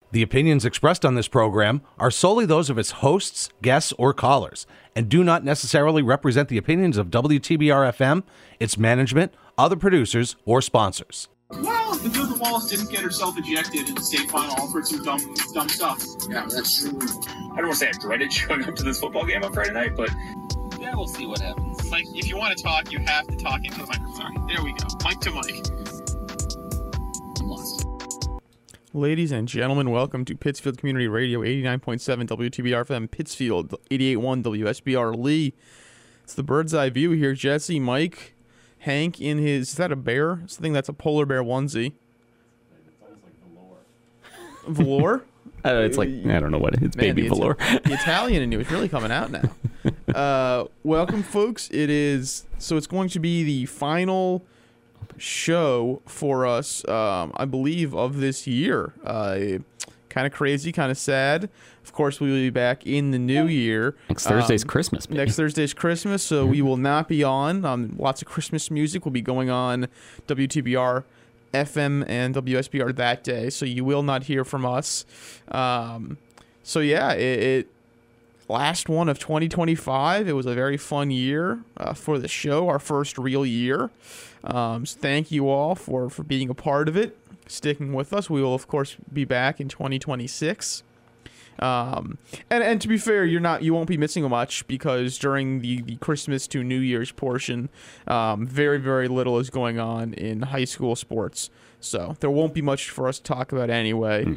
The opinions expressed on this program are solely those of its hosts, guests, or callers, and do not necessarily represent the opinions of WTBR-FM, its management, other producers, or sponsors. Well, the Good Wallace didn't get herself ejected in the state final for some dumb stuff. Yeah, that's true. I don't want to say I dreaded showing up to this football game on Friday night, but yeah, we'll see what happens. Like, if you want to talk, you have to talk into the microphone. There we go. Mic to mic. I'm lost. Ladies and gentlemen, welcome to Pittsfield Community Radio, 89.7 WTBR-FM, Pittsfield, 88.1 WSBR Lee. It's the bird's eye view here. Jesse, Mike, Hank in his, is that a bear? I think that's a polar bear onesie. It's almost like velour. Velour? It's like, I don't know what it's, Man, baby velour. The Italian in you is really coming out now. Welcome, folks. It's going to be the final show for us, I believe, of this year. Kind of crazy, kind of sad. Of course, we will be back in the new year. Next Thursday's Christmas, baby. Next Thursday's Christmas, so we will not be on. Lots of Christmas music will be going on WTBR FM and WSBR that day, so you will not hear from us. So yeah, it last one of 2025. It was a very fun year for the show, our first real year. So thank you all for being a part of it, sticking with us. We will, of course, be back in 2026. And to be fair, you won't be missing much, because during the Christmas to New Year's portion, very, very little is going on in high school sports. So there won't be much for us to talk about anyway.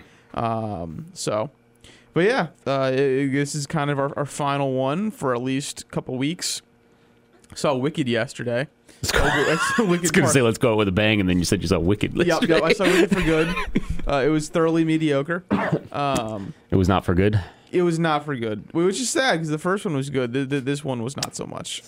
But yeah, this is kind of our final one for at least a couple weeks. Saw Wicked yesterday. I was going to say, let's go out with a bang, and then you said you saw Wicked yesterday. Yep, I saw Wicked for good. It was thoroughly mediocre. It was not for good? It was not for good, which is sad, because the first one was good. This one was not so much.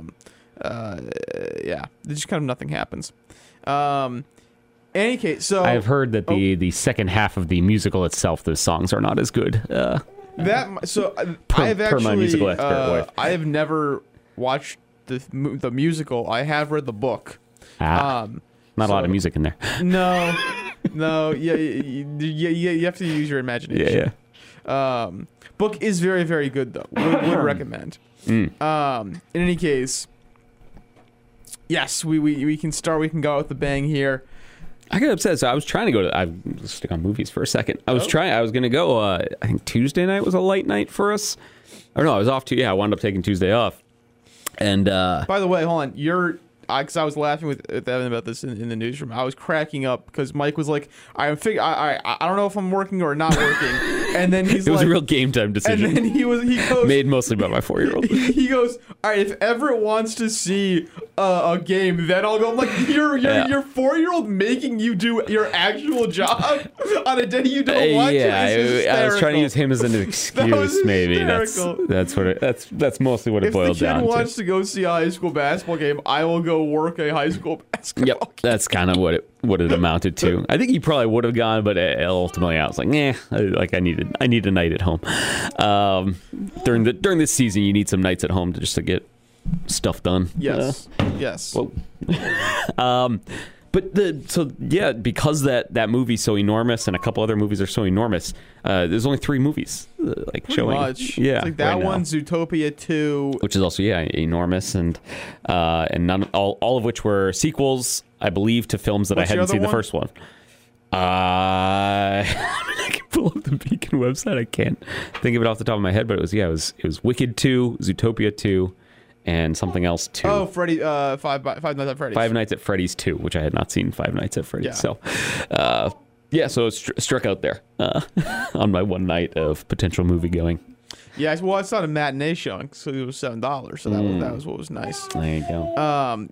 Yeah, just kind of nothing happens. Any case, so I've heard that the second half of the musical itself, the songs are not as good. I have my musical expert wife. I have never watched the musical. I have read the book. Not a lot of music in there. No, yeah, you have to use your imagination. Yeah. Book is very, very good, though. Would recommend. In any case, yes, we can start. We can go out with the bang here. I got upset, so I was trying to go to. Let's stick on movies for a second. I was going to go. I think Tuesday night was a light night for us. Or no, I was off to. Yeah, I wound up taking Tuesday off. And by the way, hold on. Because I was laughing with Evan about this in the newsroom. I was cracking up because Mike was like, I don't know if I'm working or not working. And then he's it was a real game time decision. And then he goes, made mostly by my 4-year-old. He goes, all right, if Everett wants to see a game, then I'll go. I'm like, your 4-year-old making you do your actual job on a day you don't want to. I was trying to use him as an excuse. Maybe that's mostly what it boiled down to. If the kid wants to go see a high school basketball game, I will go work a high school basketball game. That's kind of what it amounted to. I think he probably would have gone, but ultimately I was like, I need a night at home. During this season, you need some nights at home to get stuff done. Yes. Well, but because that movie's so enormous and a couple other movies are so enormous, there's only 3 movies showing. Much. Yeah, it's like that right one, Zootopia 2, which is also enormous, and none all of which were sequels, I believe, to films that I hadn't seen the first one. I can pull up the Beacon website. I can't think of it off the top of my head, but it was Wicked 2, Zootopia 2. And something else too. Oh, Freddy! Five Nights at Freddy's. Five Nights at Freddy's 2, which I had not seen. Five Nights at Freddy's. Yeah. So it struck out there on my one night of potential movie going. Yeah, well, it's not a matinee showing, so it was $7. So that was what was nice. There you go.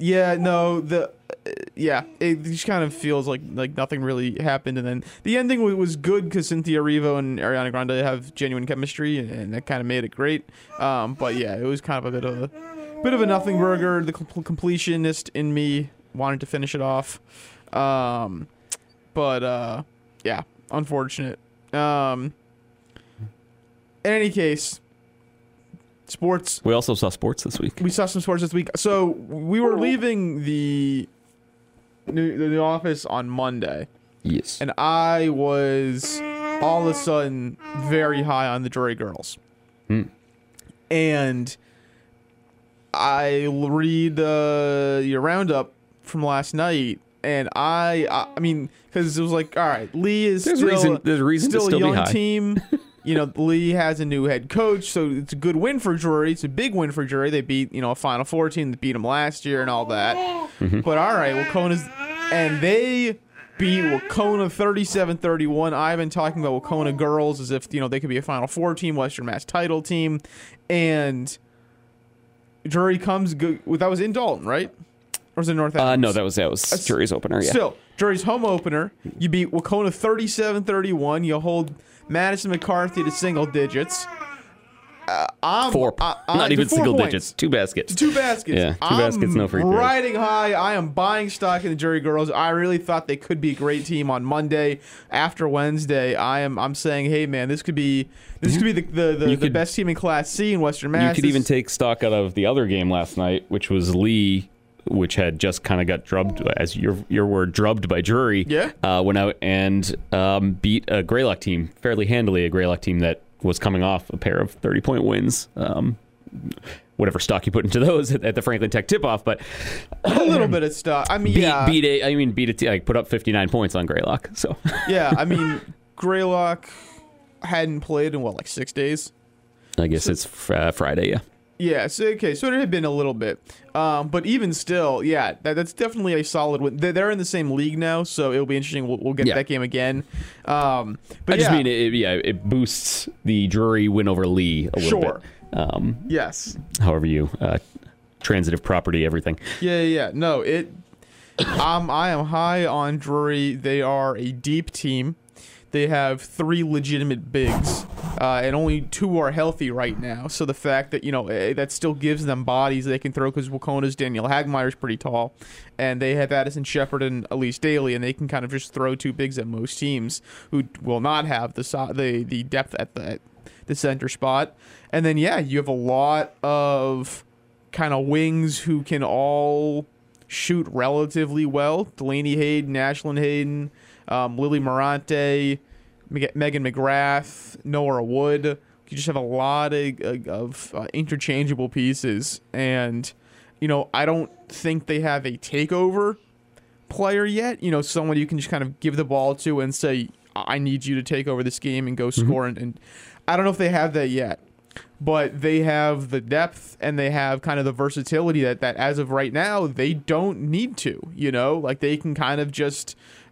It just kind of feels like nothing really happened, and then the ending was good because Cynthia Erivo and Ariana Grande have genuine chemistry, and that kind of made it great. But yeah, it was kind of a bit of a nothing burger. The completionist in me wanted to finish it off, but unfortunate. In any case, sports. We also saw sports this week. We saw some sports this week. So we were leaving the office on Monday. Yes. And I was all of a sudden very high on the Drury girls. And I read your roundup from last night, and I mean, because it was like, all right, Lee is There's still reason to a still young be high. team. Lee has a new head coach, so it's a good win for Drury. It's a big win for Drury. They beat, a Final Four team that beat them last year and all that. But all right, and they beat Wacona 37-31. I've been talking about Wacona girls as if, they could be a Final Four team, Western Mass title team. And Drury comes good. That was in Dalton, right? Or was it North Adams? No, that was Drury's opener, yeah. Still, Drury's home opener. You beat Wacona 37-31. You hold Madison McCarthy to single digits. Not even single points. digits. 2 baskets. 2 baskets. Yeah, 2 baskets, no free throws. Riding high. I am buying stock in the Drury girls. I really thought they could be a great team on Monday. After Wednesday, I'm saying, hey man, this could be the best team in Class C in Western Mass. You could even take stock out of the other game last night, which was Lee, which had just kind of got drubbed, as your word, drubbed by Drury. Yeah. Went out and beat a Greylock team fairly handily, a Greylock team that was coming off a pair of 30-point wins. Whatever stock you put into those at the Franklin Tech tip-off, but a little bit of stock. I mean, put up 59 points on Greylock. So yeah, I mean, Greylock hadn't played in 6 days. I guess it's Friday, yeah. Yeah, so it had been a little bit. But even still, yeah, that's definitely a solid win. They're in the same league now, so it'll be interesting. We'll get that game again. But I just mean, it boosts the Drury win over Lee a little bit. Yes. However you, transitive property, everything. Yeah. No, I am high on Drury. They are a deep team. They have 3 legitimate bigs, and only 2 are healthy right now. So the fact that, that still gives them bodies they can throw, because Wacona's Danielle Hagmeyer is pretty tall, and they have Addison Shepard and Elise Daly, and they can kind of just throw 2 bigs at most teams who will not have the depth at the center spot. And then, yeah, you have a lot of kind of wings who can all shoot relatively well. Delaney Hayden, Ashlyn Hayden, Lily Morante, Megan McGrath, Nora Wood. You just have a lot of interchangeable pieces. And, I don't think they have a takeover player yet. Someone you can just kind of give the ball to and say, I need you to take over this game and go score. And I don't know if they have that yet. But they have the depth and they have kind of the versatility that as of right now, they don't need to, they can kind of just,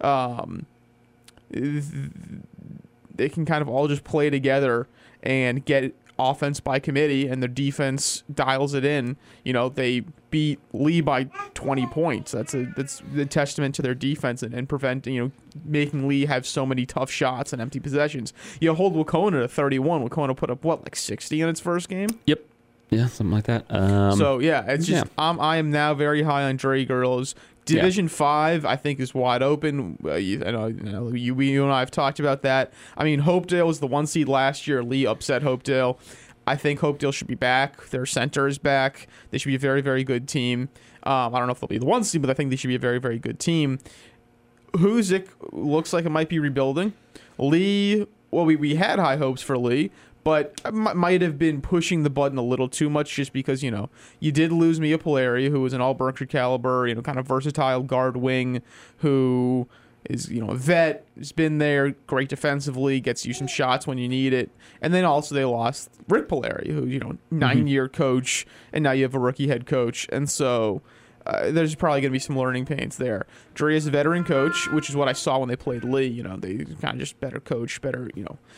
they can kind of all just play together and get offense by committee, and their defense dials it in. They beat Lee by 20 points. That's the testament to their defense and preventing, making Lee have so many tough shots and empty possessions. You hold Wacona to 31. Wacona put up 60 in its first game? Yep. Yeah, something like that. So yeah, it's just I am now very high on Drury girls. Division 5, I think, is wide open. You and I have talked about that. I mean, Hopedale was the 1 seed last year. Lee upset Hopedale. I think Hopedale should be back. Their center is back. They should be a very, very good team. I don't know if they'll be the 1 seed, but I think they should be a very, very good team. Huzik looks like it might be rebuilding. Lee, well, we had high hopes for Lee, but might have been pushing the button a little too much, just because, you did lose Mia Polari, who was an all-Berkshire caliber, kind of versatile guard wing, who is, a vet, has been there, great defensively, gets you some shots when you need it. And then also they lost Rick Polari, who, 9-year coach, and now you have a rookie head coach. And so there's probably going to be some learning pains there. Drury is a veteran coach, which is what I saw when they played Lee. They kind of just better coach, better,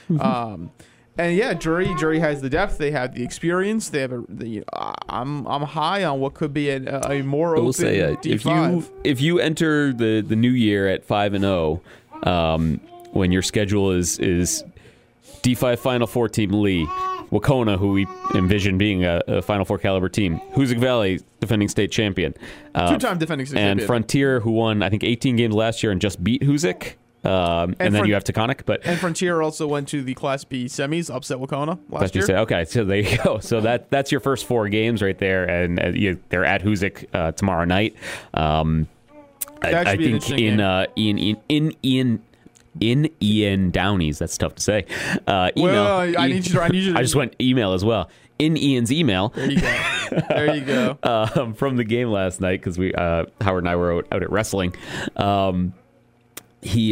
and yeah, Drury has the depth. They have the experience. They have I'm high on what could be a more open D5. If you enter the new year at 5-0, when your schedule is D5 Final Four team Lee, Wacona, who we envision being a Final Four caliber team, Hoosick Valley, defending state champion, 2-time defending state champion, and Frontier, who won I think 18 games last year and just beat Hoosick. And then you have Taconic, and Frontier also went to the Class B semis, upset Wacona last year. Okay, so there you go. So that's your first 4 games right there, and they're at Hoosick tomorrow night. I think in in Ian Downey's. That's tough to say. Email. Well, I need you to. I just went email as well. In Ian's email. There you go. There you go. From the game last night, because we Howard and I were out at wrestling. He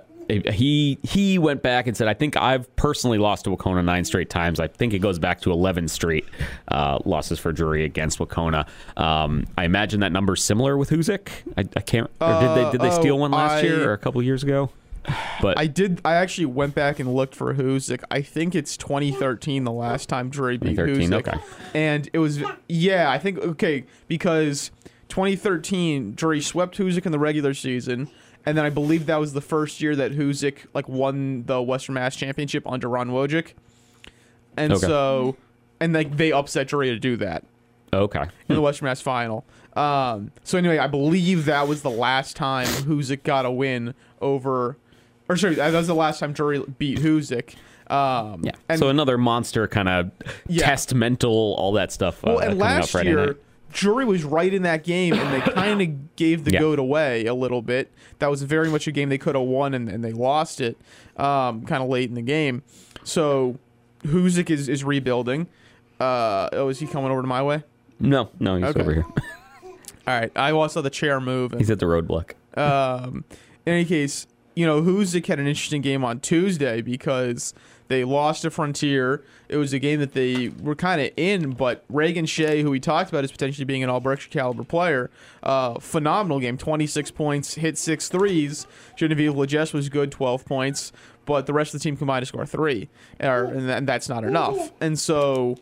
went back and said, I think I've personally lost to Wacona 9 straight times. I think it goes back to 11 straight losses for Drury against Wacona. I imagine that number's similar with Huzik. I can't. Or did they steal one last year or a couple years ago? But I actually went back and looked for Huzik. I think it's 2013 the last time Drury beat 2013, Huzik. okay. And it was I think because 2013 Drury swept Huzik in the regular season, and then I believe that was the first year that Huzik won the Western Mass Championship under Ron Wojcik. And so they upset Drury to do that. Okay. In the Western Mass final. So anyway, I believe that was the last time Huzik got a win over. Or sorry, that was the last time Drury beat Huzik. Yeah. And so another monster kind of test mental, all that stuff. Well, and coming up last Friday year, night. Drury was right in that game, and they kind of gave the goat away a little bit. That was very much a game they could have won, and they lost it kind of late in the game. So Huzik is rebuilding. Is he coming over to my way? No, he's over here. All right, I also saw the chair move. He's at the roadblock. In any case, Huzik had an interesting game on Tuesday because they lost to Frontier. It was a game that they were kind of in, but Reagan Shea, who we talked about as potentially being an all-Berkshire caliber player, phenomenal game, 26 points, hit 6 threes. Genevieve Legesse was good, 12 points, but the rest of the team combined to score 3, and that's not enough. And so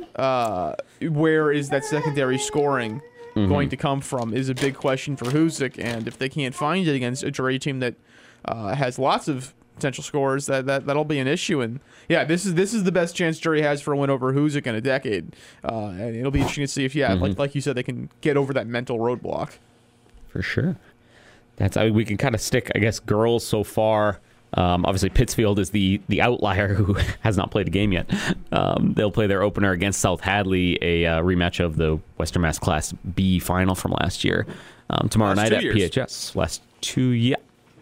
where is that secondary scoring going to come from is a big question for Huzik, and if they can't find it against a Drury team that has lots of potential scores, that'll be an issue. And this is the best chance Drury has for a win over Huzik in a decade, and it'll be interesting to see if like you said, they can get over that mental roadblock. For sure. We can kind of stick, I guess, girls so far. Obviously, Pittsfield is the outlier who has not played a game yet. They'll play their opener against South Hadley, a rematch of the Western Mass Class B final from last year. Tomorrow night at PHS. Last 2 years.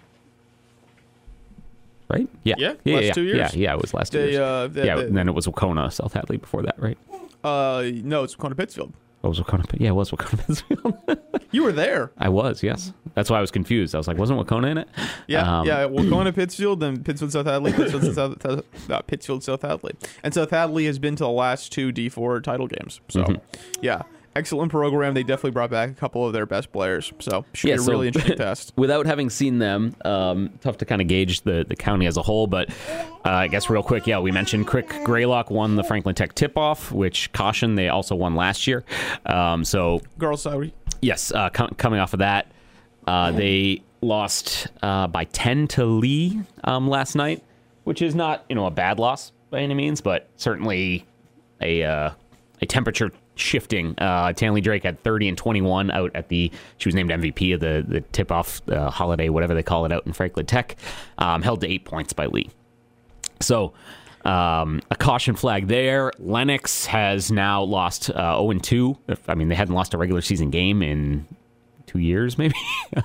Right? Yeah. Last 2 years. Yeah, it was last 2 years. And then it was Wacona, South Hadley before that, right? No, it's Wacona Pittsfield. Oh, it was Wacona. Yeah, it was Wacona Pittsfield. You were there. I was, yes. That's why I was confused. I was like, wasn't Wacona in it? Yeah, Wacona Pittsfield, then Pittsfield South Hadley, Pittsfield South Hadley. And South Hadley has been to the last 2 D4 title games. So, excellent program. They definitely brought back a couple of their best players. So, should be a really interesting test. Without having seen them, tough to kind of gauge the county as a whole. But I guess real quick, we mentioned Crick Greylock won the Franklin Tech tip-off, which Caution, they also won last year. Girls Saudi. Yes, coming off of that, they lost by 10 to Lee last night, which is not a bad loss by any means, but certainly a temperature shifting. Tanley Drake had 30 and 21 out at she was named MVP of the tip-off holiday, whatever they call it out in Franklin Tech, held to 8 points by Lee. So a caution flag there. Lennox has now lost 0-2. I mean, they hadn't lost a regular season game in 2 years, maybe.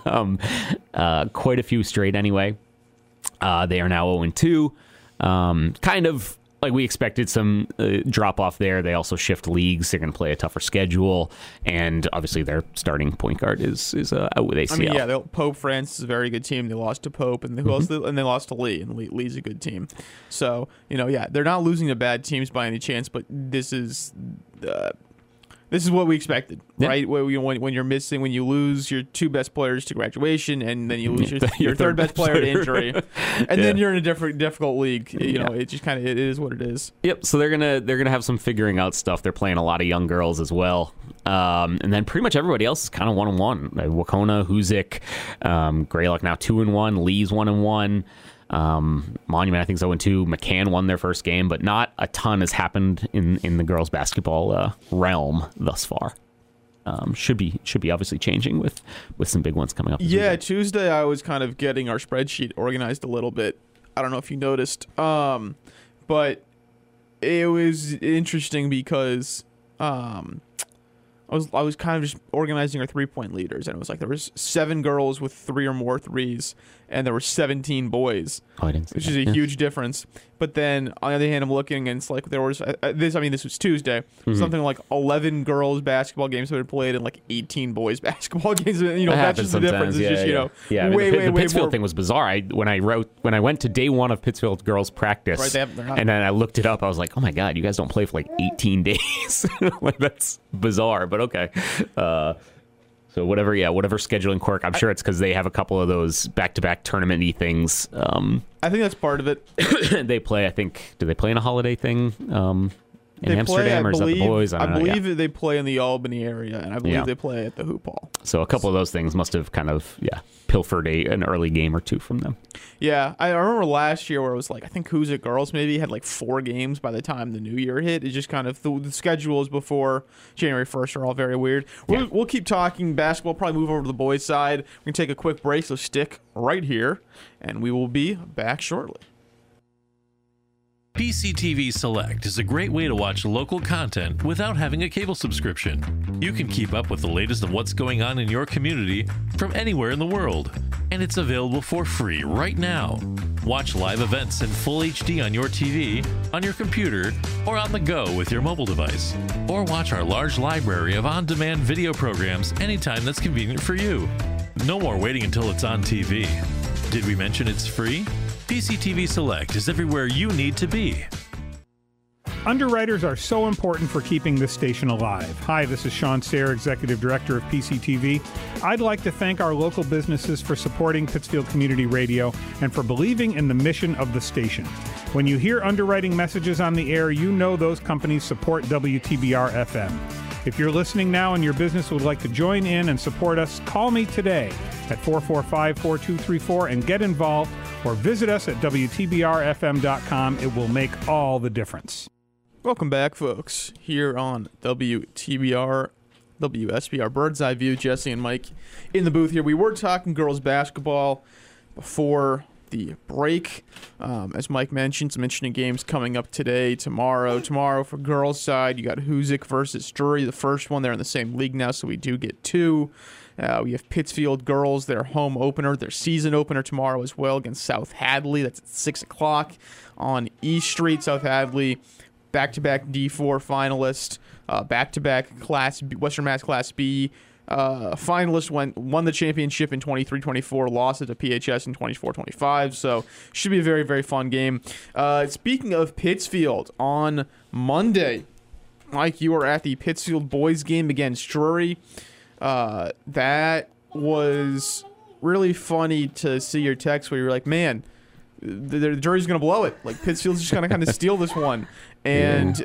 Quite a few straight anyway. They are now 0-2. Kind of like we expected, some drop off there. They also shift leagues. They're going to play a tougher schedule, and obviously their starting point guard is out with ACL. I mean, Pope France is a very good team. They lost to Pope, and and they lost to Lee, and Lee's a good team. So they're not losing to bad teams by any chance, but this is what we expected, right? When you're missing, when you lose your 2 best players to graduation, and then you lose your third best player to injury, and then you're in a difficult league. It just kind of it is what it is. Yep. So they're gonna have some figuring out stuff. They're playing a lot of young girls as well, and then pretty much everybody else is kind of 1-1. Wacona, Huzik, Greylock now 2-1. Lee's 1-1. Monument, I think, is 0-2. McCann won their first game, but not a ton has happened in the girls' basketball realm thus far. Should be obviously changing with some big ones coming up. Tuesday I was kind of getting our spreadsheet organized a little bit. I don't know if you noticed, but it was interesting because I was kind of just organizing our 3-point leaders, and it was like there was 7 girls with 3 or more threes, and there were 17 boys, which is a huge difference. But then on the other hand, I'm looking, and it's like there was this was Tuesday, something like 11 girls basketball games that had played, and like 18 boys basketball games. That's just the difference. It's just the Pittsfield thing was bizarre. When I went to day 1 of Pittsfield girls practice, and then I looked it up, I was like, oh my god, you guys don't play for like 18 days. Like, that's bizarre, but okay. So whatever scheduling quirk. I'm sure it's because they have a couple of those back-to-back tournament-y things. I think that's part of it. They play, I think, do they play in a holiday thing in Amsterdam, or is that the boys? I believe they play in the Albany area, and I believe they play at the Hoop Hall. So a couple of those things must have kind of, pilfered an early game or two from them. Yeah, I remember last year where it was like, I think Hoosick girls maybe had like 4 games by the time the new year hit. It's just kind of, the schedules before January 1st are all very weird. We'll keep talking basketball, probably move over to the boys' side. We're going to take a quick break, so stick right here, and we will be back shortly. PCTV Select is a great way to watch local content without having a cable subscription. You can keep up with the latest of what's going on in your community from anywhere in the world, and it's available for free right now. Watch live events in full HD on your TV, on your computer, or on the go with your mobile device. Or watch our large library of on-demand video programs anytime that's convenient for you. No more waiting until it's on TV. Did we mention it's free? PCTV Select is everywhere you need to be. Underwriters are so important for keeping this station alive. Hi, this is Sean Sayre, Executive Director of PCTV. I'd like to thank our local businesses for supporting Pittsfield Community Radio and for believing in the mission of the station. When you hear underwriting messages on the air, you know those companies support WTBR FM. If you're listening now and your business would like to join in and support us, call me today at 445-4234 and get involved, or visit us at WTBRFM.com. It will make all the difference. Welcome back, folks, here on WTBR, WSBR Bird's Eye View. Jesse and Mike in the booth here. We were talking girls basketball before the break. As Mike mentioned, some interesting games coming up today, tomorrow. Tomorrow for girls' side, you got Hoosick versus Drury, the first one. They're in the same league now, so we do get 2. We have Pittsfield girls, their home opener, their season opener tomorrow as well against South Hadley. That's at 6 o'clock on East Street. South Hadley, back-to-back D4 finalist, back-to-back Western Mass Class B finalist, won the championship in 23-24, lost it to PHS in 24-25, so should be a very, very fun game. Speaking of Pittsfield, on Monday, Mike, you were at the Pittsfield boys game against Drury. That was really funny to see your text where you're like, man, the Drury's going to blow it. Like, Pittsfield's just going to kind of steal this one. And,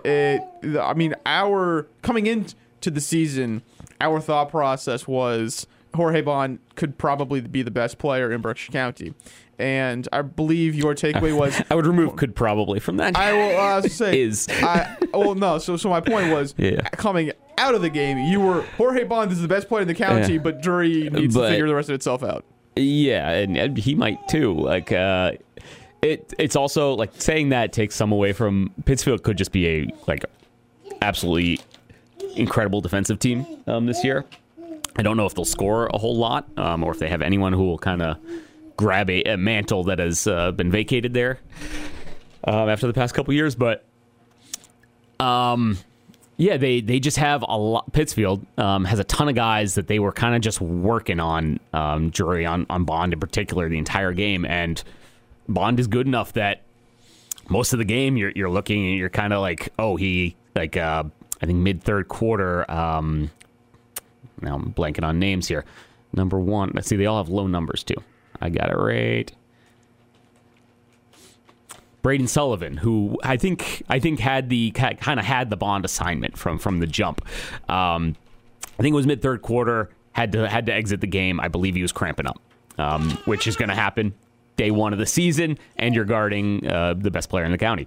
our coming into the season, our thought process was Jorge Bond could probably be the best player in Berkshire County. And I believe your takeaway was... I would remove could probably from that. I will say... Is. No, so my point was, coming out of the game, you were... Jorge Bond is the best player in the county, but Drury needs to figure the rest of itself out. Yeah, and he might too. Like, it's also, like, saying that takes some away from... Pittsfield could just be a, like, absolutely incredible defensive team this year. I don't know if they'll score a whole lot, or if they have anyone who will kind of grab a mantle that has been vacated there after the past couple years. But they just have a lot. Pittsfield has a ton of guys that they were kind of just working on, Drury on Bond in particular the entire game, and Bond is good enough that most of the game you're looking and you're kind of like, I think mid-third quarter. Now I'm blanking on names here. Number 1, let's see, they all have low numbers too. I got it right. Braden Sullivan, who I think had the Bond assignment from the jump. I think it was mid-third quarter. Had to exit the game. I believe he was cramping up, which is going to happen day 1 of the season, and you're guarding the best player in the county.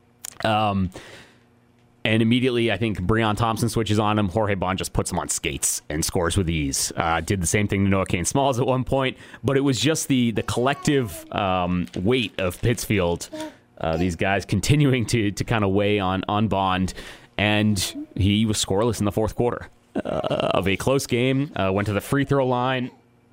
And immediately, I think Breon Thompson switches on him. Jorge Bond just puts him on skates and scores with ease. Did the same thing to Noah Kane Smalls at one point, but it was just the collective weight of Pittsfield. These guys continuing to kind of weigh on Bond, and he was scoreless in the fourth quarter. of a close game. Went to the free throw line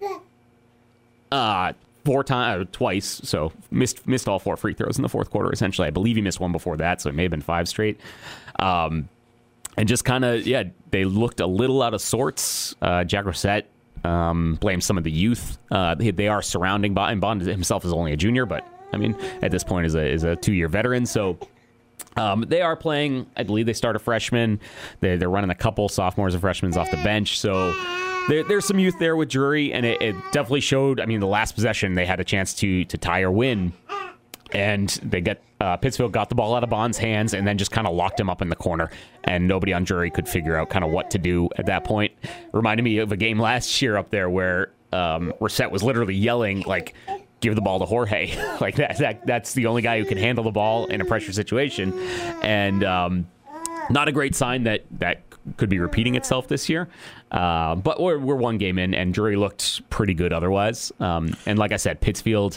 twice, so missed all 4 free throws in the fourth quarter, essentially. I believe he missed one before that, so it may have been 5 straight. And just kind of, they looked a little out of sorts. Jack Rosette blames some of the youth. They are surrounding Bond, and Bond himself is only a junior, but, I mean, at this point is a 2-year veteran, so... they are playing, I believe they start a freshman. They're running a couple sophomores and freshmen off the bench, so... There's some youth there with Drury, and it definitely showed. I mean, the last possession, they had a chance to tie or win, and they Pittsfield got the ball out of Bond's hands and then just kind of locked him up in the corner, and nobody on Drury could figure out kind of what to do at that point. Reminded me of a game last year up there where Rosette was literally yelling, like, give the ball to Jorge. Like, that's the only guy who can handle the ball in a pressure situation, and not a great sign that could be repeating itself this year. But we're one game in, and Drury looked pretty good otherwise. And like I said, Pittsfield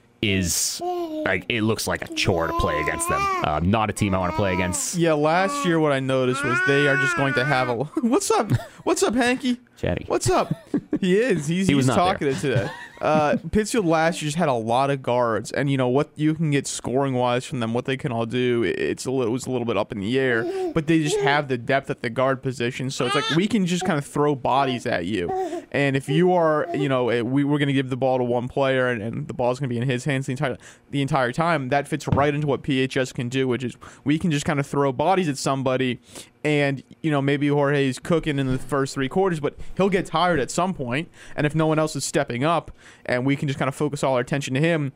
is like, it looks like a chore to play against them. Not a team I want to play against. Yeah, last year what I noticed was they are just going to have a... What's up? What's up, Hanky? Chatty. What's up? He is. He was talking it today. Pittsfield last year just had a lot of guards, and you know what you can get scoring wise from them, what they can all do. It was a little bit up in the air, but they just have the depth at the guard position. So it's like we can just kind of throw bodies at you, and if you are, we're going to give the ball to one player, and the ball's going to be in his hands the entire time. That fits right into what PHS can do, which is we can just kind of throw bodies at somebody. And, maybe Jorge's cooking in the first 3 quarters, but he'll get tired at some point. And if no one else is stepping up and we can just kind of focus all our attention to him,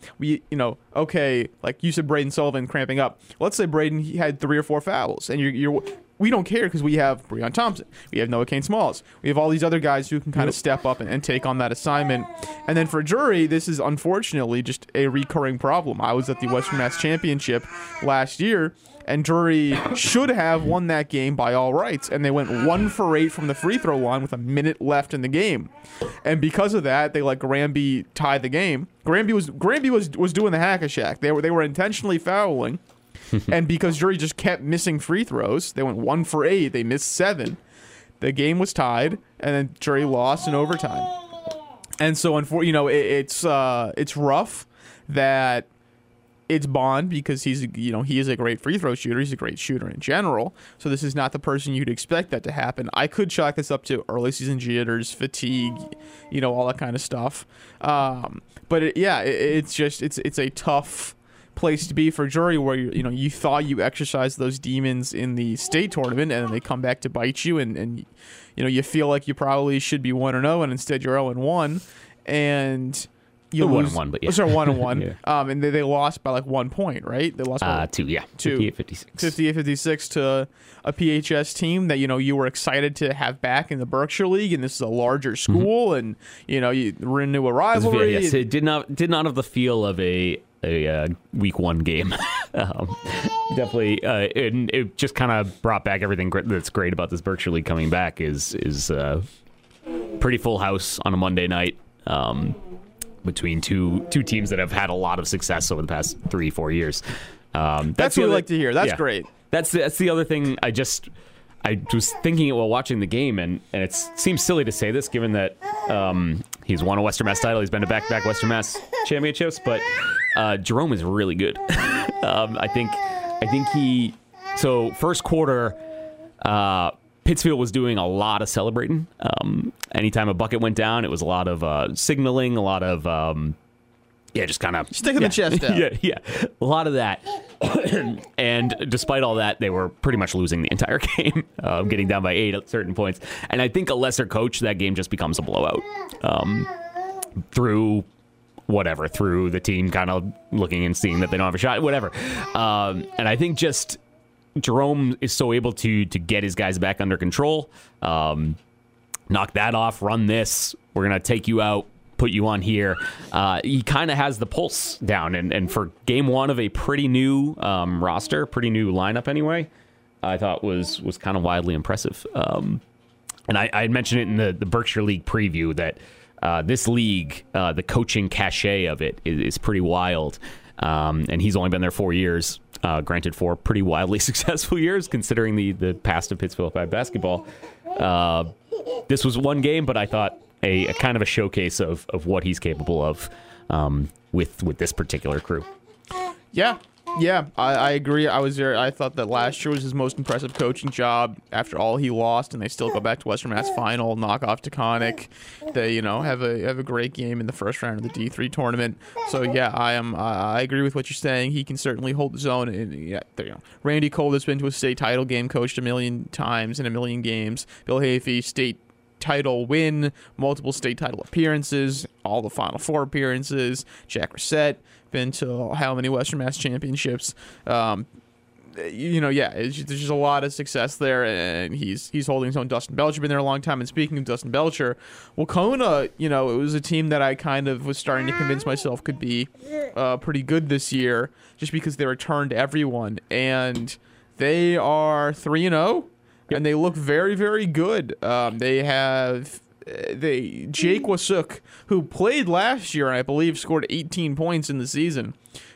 okay, like you said, Braden Sullivan cramping up. Let's say Braden, he had 3 or 4 fouls, and we don't care because we have Breon Thompson. We have Noah Kane-Smalls. We have all these other guys who can kind of step up and take on that assignment. And then for Drury, this is unfortunately just a recurring problem. I was at the Western Mass Championship last year, and Drury should have won that game by all rights, and they went 1 for 8 from the free throw line with a minute left in the game. And because of that, they let Granby tie the game. Granby was doing the hack-a-shack. They were intentionally fouling, and because Drury just kept missing free throws, they went 1 for 8. They missed 7. The game was tied, and then Drury lost in overtime. And so, it's rough that it's Bond because he is a great free throw shooter. He's a great shooter in general. So this is not the person you'd expect that to happen. I could chalk this up to early season jitters, fatigue, all that kind of stuff. But it's a tough place to be for Drury where you thought you exercised those demons in the state tournament and then they come back to bite you and you feel like you probably should be 1-0 and instead you're 0-1 and you lose 1-1, but yeah. Sorry, 1-1. Yeah. And they lost by like 1 point, right? They lost by 2, yeah. 2. 58-56. 58-56 to a PHS team that you were excited to have back in the Berkshire League, and this is a larger school, and you renew a rivalry. Yes, it did not have the feel of a week 1 game. Definitely, and it just kind of brought back everything that's great about this Berkshire League coming back is pretty full house on a Monday night. Between two teams that have had a lot of success over the past 3-4 years. That's what we like to hear. That's great. That's the other thing. I was thinking it while watching the game, and it seems silly to say this given that he's won a Western Mass title. He's been to back-to-back Western Mass championships, but Jerome is really good. I think he. So first quarter. Pittsfield was doing a lot of celebrating. Anytime a bucket went down, it was a lot of signaling, a lot of just kind of sticking the chest out. yeah, a lot of that. And despite all that, they were pretty much losing the entire game, getting down by 8 at certain points. And I think a lesser coach, that game just becomes a blowout through the team kind of looking and seeing that they don't have a shot, whatever. And I think just Jerome is so able to get his guys back under control, knock that off, run this, we're going to take you out, put you on here. He kind of has the pulse down, and for game 1 of a pretty new roster, pretty new lineup anyway, I thought was kind of wildly impressive. And I had mentioned it in the Berkshire League preview that this league, the coaching cachet of it is pretty wild. and he's only been there 4 years. Granted, 4 pretty wildly successful years considering the past of Pittsfield High basketball. This was one game, but I thought a kind of a showcase of what he's capable of with this particular crew. Yeah, I agree. I thought that last year was his most impressive coaching job after all he lost, and they still go back to Western Mass final, knock off Taconic. They, have a great game in the first round of the D3 tournament. So yeah, I agree with what you're saying. He can certainly hold his own. And Randy Cole has been to a state title game, coached a million times in a million games. Bill Hafey, state title win, multiple state title appearances, all the Final Four appearances. Jack Reset been to how many Western Mass championships? There's just a lot of success there, and he's holding his own. Dustin Belcher been there a long time. And speaking of Dustin Belcher, Wacona, it was a team that I kind of was starting to convince myself could be pretty good this year, just because they returned everyone, and they are 3-0. And they look very, very good. They have Jake Wasuk, who played last year and I believe scored 18 points in the season,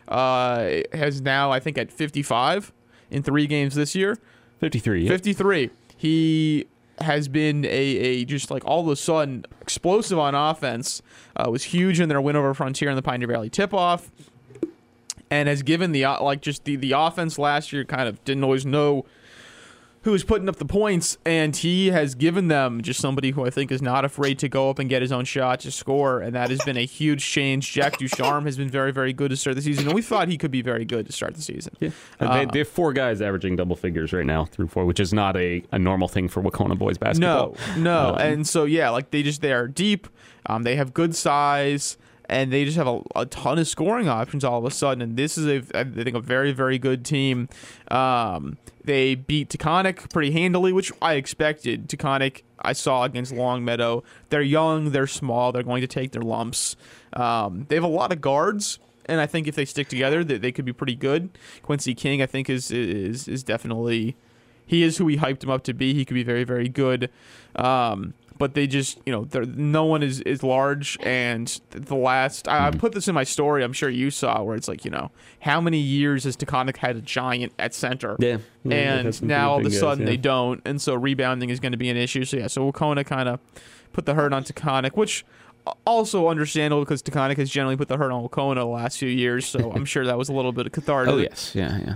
has now, I think, at 55 in 3 games this year. 53. Yeah. 53. He has been a just like all of a sudden explosive on offense. Was huge in their win over Frontier in the Pioneer Valley tip-off, and has given the offense last year kind of didn't always know who was putting up the points, and he has given them just somebody who I think is not afraid to go up and get his own shot to score, and that has been a huge change. Jack Ducharme has been very, very good to start the season, and we thought he could be very good to start the season. Yeah. They have 4 guys averaging double figures right now through 4, which is not a normal thing for Wacona boys basketball. No. And so, yeah, like they are deep. They have good size. And they just have a ton of scoring options all of a sudden. And this is, I think, a very, very good team. They beat Taconic pretty handily, which I expected. Taconic, I saw against Longmeadow. They're young, they're small, they're going to take their lumps. They have a lot of guards, and I think if they stick together, they could be pretty good. Quincy King, I think, is definitely... He is who we hyped him up to be. He could be very, very good. But they just, no one is large. And the last, I put this in my story, I'm sure you saw, where it's like, how many years has Taconic had a giant at center? Yeah. And now all of a sudden they don't. And so rebounding is going to be an issue. So Wacona kind of put the hurt on Taconic, which also understandable because Taconic has generally put the hurt on Wacona the last few years. So I'm sure that was a little bit of cathartic. Oh, yes. Yeah.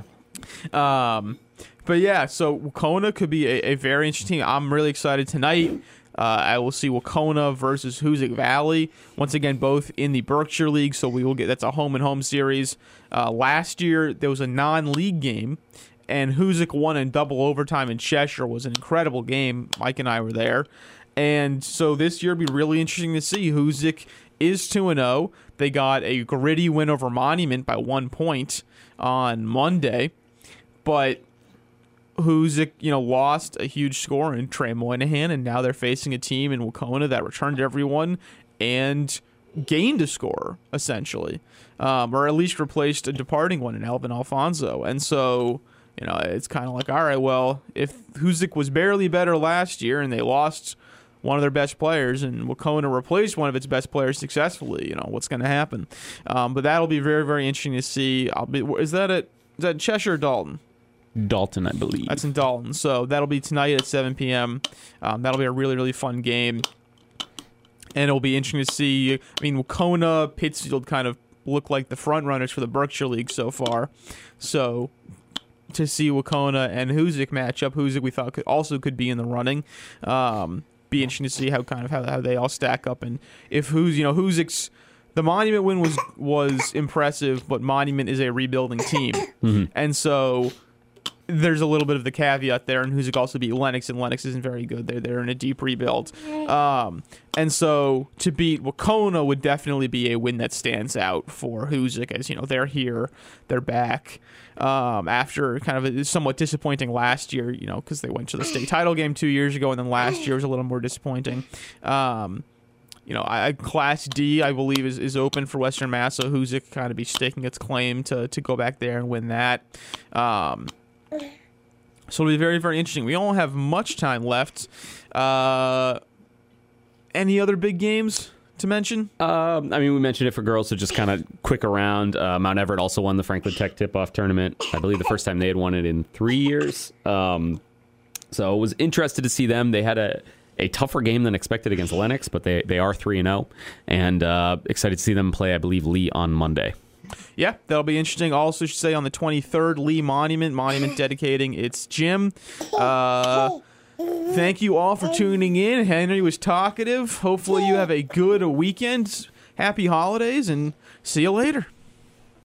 But yeah, so Wacona could be a very interesting team. I'm really excited tonight. I will see Wacona versus Hoosick Valley. Once again, both in the Berkshire League, so we will get that's a home-and-home series. Last year, there was a non-league game, and Hoosick won in double overtime in Cheshire. It was an incredible game. Mike and I were there. And so this year will be really interesting to see. Hoosick is 2-0. They got a gritty win over Monument by 1 point on Monday, but Hoosick, lost a huge score in Trey Moynihan, and now they're facing a team in Wacona that returned everyone and gained a scorer, essentially, or at least replaced a departing one in Alvin Alfonso. And so, it's kind of like, all right, well, if Hoosick was barely better last year and they lost one of their best players and Wacona replaced one of its best players successfully, what's going to happen? But that'll be very, very interesting to see. Is that Cheshire or Dalton? Dalton, I believe. That's in Dalton. So that'll be tonight at 7 p.m. That'll be a really, really fun game. And it'll be interesting to see. Wacona, Pittsfield kind of look like the front runners for the Berkshire League so far. So to see Wacona and Hoosick match up, Hoosick we thought could be in the running. Be interesting to see how they all stack up, and if Hoosick's. The Monument win was impressive, but Monument is a rebuilding team, and so there's a little bit of the caveat there. And Hoosick also beat Lennox, and Lennox isn't very good. They're in a deep rebuild, and so to beat Wacona would definitely be a win that stands out for Hoosick, as they're here, they're back after kind of a somewhat disappointing last year, because they went to the state title game 2 years ago, and then last year was a little more disappointing. Class D, I believe, is open for Western Mass, so Hoosick kind of be staking its claim to go back there and win that. So it'll be very, very interesting. We don't have much time left. Any other big games to mention? I mean, we mentioned it for girls, so just kind of quick around. Mount Everett also won the Franklin Tech Tip-Off Tournament. I believe the first time they had won it in 3 years. So I was interested to see them. They had a tougher game than expected against Lennox, but they are 3-0. And excited to see them play, I believe, Lee on Monday. Yeah, that'll be interesting. Also, should say on the 23rd, Lee Monument dedicating its gym. Thank you all for tuning in. Henry was talkative. Hopefully you have a good weekend. Happy holidays, and see you later.